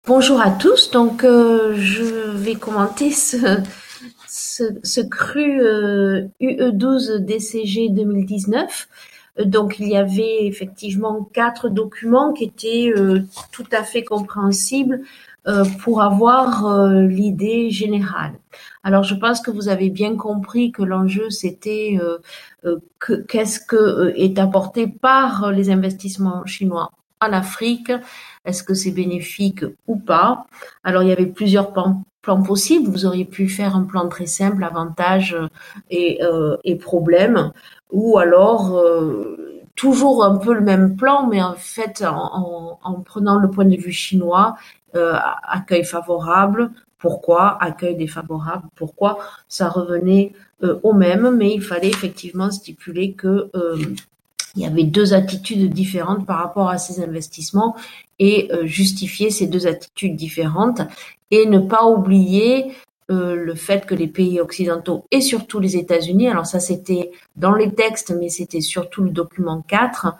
Bonjour à tous. Donc, je vais commenter ce cru UE12 DCG 2019. Donc, il y avait effectivement 4 documents qui étaient tout à fait compréhensibles pour avoir l'idée générale. Alors, je pense que vous avez bien compris que l'enjeu, c'était qu'est-ce que est apporté par les investissements chinois en Afrique. Est-ce que c'est bénéfique ou pas? Alors, il y avait plusieurs plans possibles. Vous auriez pu faire un plan très simple, avantages et problèmes, ou alors toujours un peu le même plan, mais en fait, en prenant le point de vue chinois, accueil favorable, pourquoi? Accueil défavorable, pourquoi? Ça revenait au même, mais il fallait effectivement stipuler que il y avait 2 attitudes différentes par rapport à ces investissements et justifier ces 2 attitudes différentes et ne pas oublier le fait que les pays occidentaux et surtout les États-Unis, alors ça c'était dans les textes, mais c'était surtout le document 4,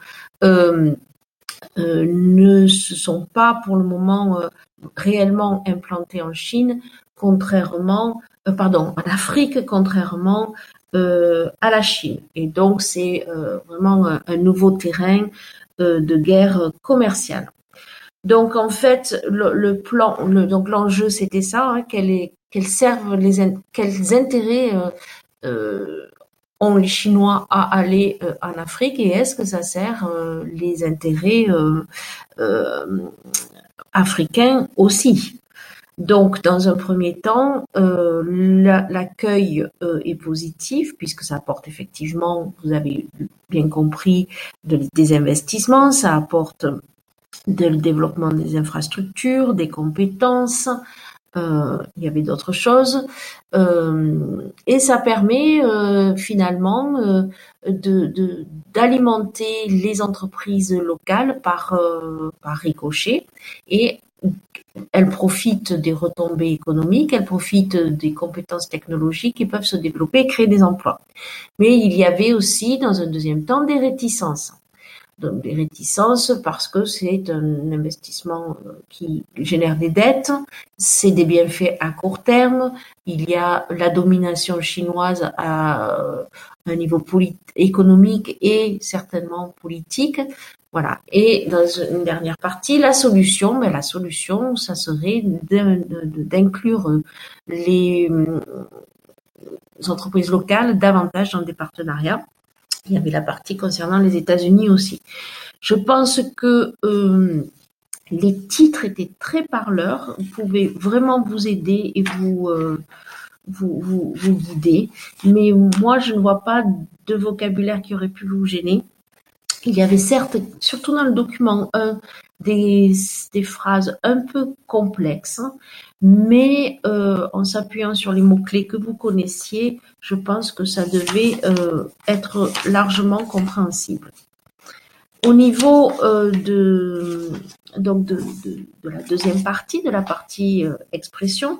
ne se sont pas pour le moment réellement implantés en Chine, en Afrique, contrairement à la Chine. Et donc, c'est vraiment un nouveau terrain de guerre commerciale. Donc, en fait, donc l'enjeu, c'était ça, hein, quels intérêts ont les Chinois à aller en Afrique et est-ce que ça sert les intérêts euh, africains aussi. Donc, dans un premier temps, l'accueil est positif puisque ça apporte effectivement, vous avez bien compris, des investissements, ça apporte le développement des infrastructures, des compétences. Il y avait d'autres choses et ça permet finalement d'alimenter les entreprises locales par ricochet et elles profitent des retombées économiques, elles profitent des compétences technologiques qui peuvent se développer et créer des emplois. Mais il y avait aussi, dans un deuxième temps, des réticences. Donc des réticences parce que c'est un investissement qui génère des dettes, c'est des bienfaits à court terme, il y a la domination chinoise à un niveau économique et certainement politique. Voilà. Et dans une dernière partie, la solution, ça serait d'inclure les entreprises locales davantage dans des partenariats. Il y avait la partie concernant les États-Unis aussi. Je pense que les titres étaient très parleurs, pouvaient vraiment vous aider et vous guider. Mais moi, je ne vois pas de vocabulaire qui aurait pu vous gêner. Il y avait certes, surtout dans le document 1, des phrases un peu complexes, mais en s'appuyant sur les mots-clés que vous connaissiez, je pense que ça devait être largement compréhensible. Au niveau donc de la deuxième partie, de la partie expression,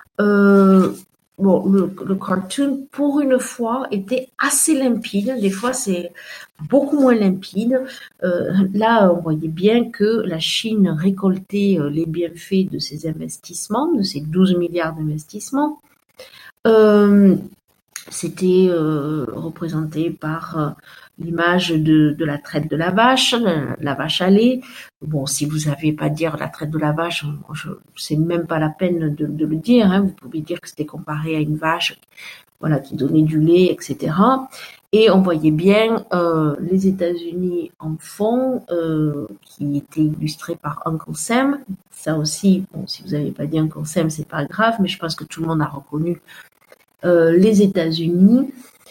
le cartoon, pour une fois, était assez limpide. Des fois, c'est beaucoup moins limpide. Là, on voyait bien que la Chine récoltait les bienfaits de ses investissements, de ses 12 milliards d'investissements. C'était représenté par l'image de la traite de la vache à lait. Bon, si vous savez pas dire la traite de la vache, c'est même pas la peine de le dire. Hein. Vous pouvez dire que c'était comparé à une vache, voilà, qui donnait du lait, etc. Et on voyait bien les États-Unis en fond, qui était illustré par Uncle Sam. Ça aussi, bon, si vous n'avez pas dit Uncle Sam, c'est pas grave, mais je pense que tout le monde a reconnu les États-Unis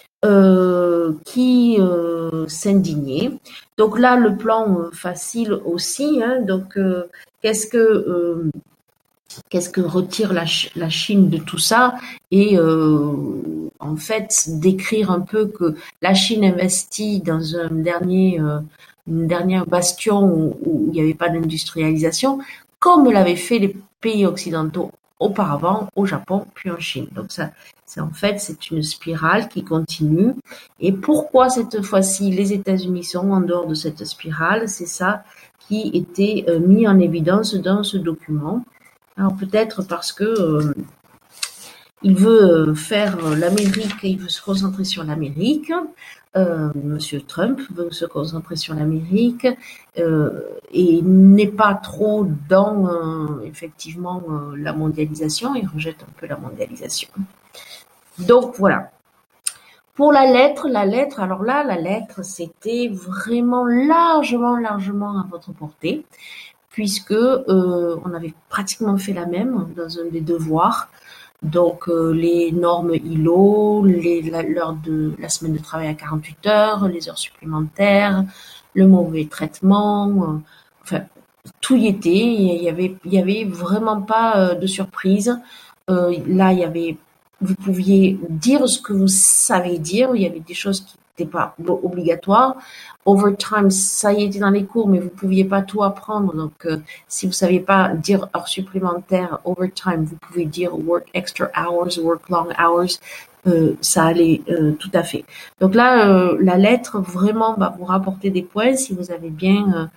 qui s'indignaient. Donc là, le plan facile aussi. Hein, donc, qu'est-ce que retire la Chine de tout ça? Et en fait, décrire un peu que la Chine investit dans une dernière bastion où il n'y avait pas d'industrialisation, comme l'avaient fait les pays occidentaux auparavant au Japon puis en Chine. Donc ça, c'est une spirale qui continue. Et pourquoi cette fois-ci les États-Unis sont en dehors de cette spirale? C'est ça qui était mis en évidence dans ce document. Alors peut-être parce que il veut faire l'Amérique, il veut se concentrer sur l'Amérique. Monsieur Trump veut se concentrer sur l'Amérique et n'est pas trop dans effectivement la mondialisation. Il rejette un peu la mondialisation. Donc voilà. Pour la lettre, alors là, la lettre, c'était vraiment largement à votre portée, puisque on avait pratiquement fait la même dans un des devoirs. Donc les normes ILO, l'heure de la semaine de travail à 48 heures, les heures supplémentaires, le mauvais traitement, enfin tout y était. Il y avait vraiment pas de surprise. Là, il y avait, vous pouviez dire ce que vous savez dire. Il y avait des choses qui n'étaient pas obligatoires. Overtime, ça y était dans les cours, mais vous pouviez pas tout apprendre. Donc, si vous saviez pas dire heures supplémentaires, overtime, vous pouvez dire work extra hours, work long hours. Ça allait tout à fait. Donc là, la lettre vraiment va vous rapporter des points si vous avez bien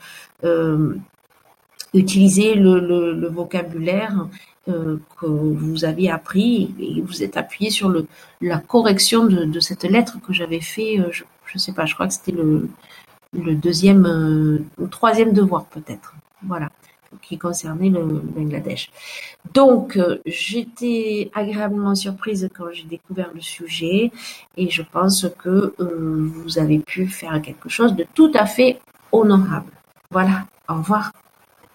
utilisé le vocabulaire que vous avez appris et vous êtes appuyé sur la correction de cette lettre que j'avais fait, je sais pas, je crois que c'était le deuxième, le troisième devoir peut-être. Voilà, qui concernait le Bangladesh. Donc, j'étais agréablement surprise quand j'ai découvert le sujet et je pense que vous avez pu faire quelque chose de tout à fait honorable. Voilà, au revoir.